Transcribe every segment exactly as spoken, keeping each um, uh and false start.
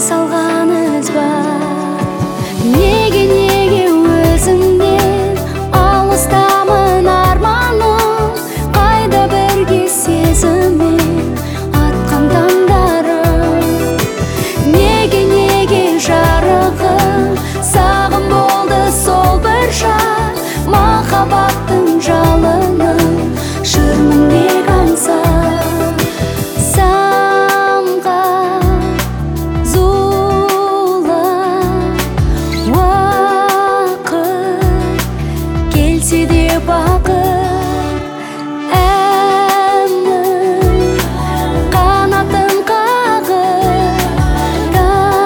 салғаныз бар. Неге, неге өзіңнен алыстамын арманым, қайда бірге сезіммен атқан таңдарым. Неге, неге жарығым сағым болды сол бір шақ, махаббаттың жалыны жүрмін аңсап. Самға зулап уақыт келсе де бақыт, әннің қанатын қағып,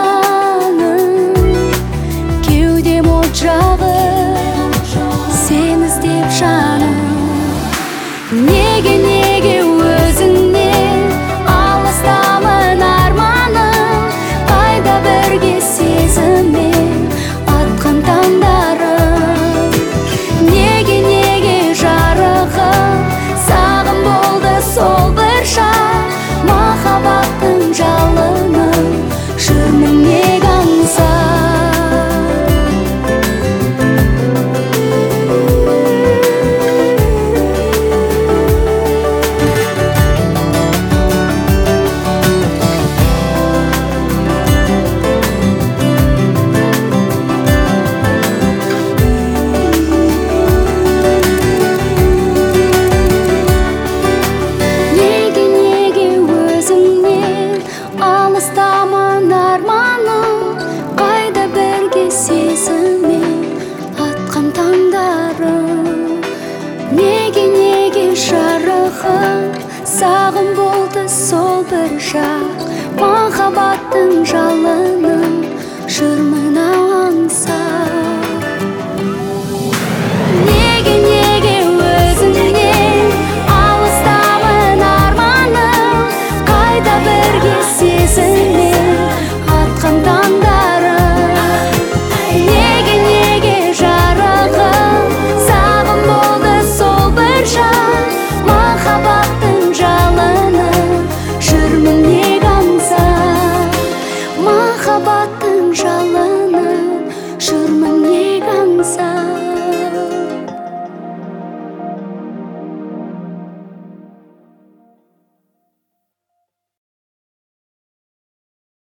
таным кеудем от жағып, сен іздеп жаным. Неге, неге өзіңнен алыстамын арманым, қайда бірге сезіммен атқан таңдарым. Неге, неге жарығым сағым болды сол бір шақ, махаббаттың жалыны жүрмін неге аңсап. Алыстамын арманым, қайда бірге сезіммен атқан таңдарым. Неге, неге жарығым сағым болды сол бір шақ, махаббаттың жалынын жүрмін аңсап. Неге, неге өзіңнен алыстамын арманым, қайда бірге сезіммен атқан таңдарым. Неге, неге жарығым сағым болды сол бір шақ, махаббаттың жалыны жүрмін неге аңсап. Махаббаттың жалыны жүрмін неге аңсап.